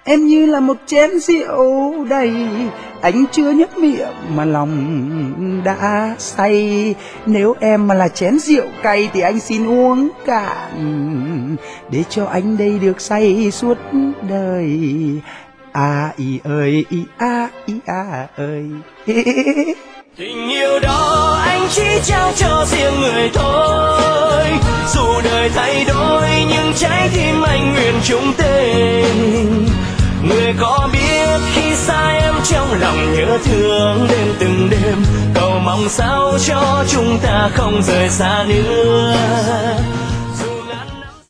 Em như là một chén rượu đầy, anh chưa nhấp miệng mà lòng đã say. Nếu em mà là chén rượu cay thì anh xin uống cạn, để cho anh đây được say suốt đời. À ý ơi, ý à ơi. Tình yêu đó anh chỉ trao cho riêng người thôi. Dù đời thay đổi nhưng trái tim anh nguyện chung tình. Người có biết khi xa em trong lòng nhớ thương đêm từng đêm, cầu mong sao cho chúng ta không rời xa nữa.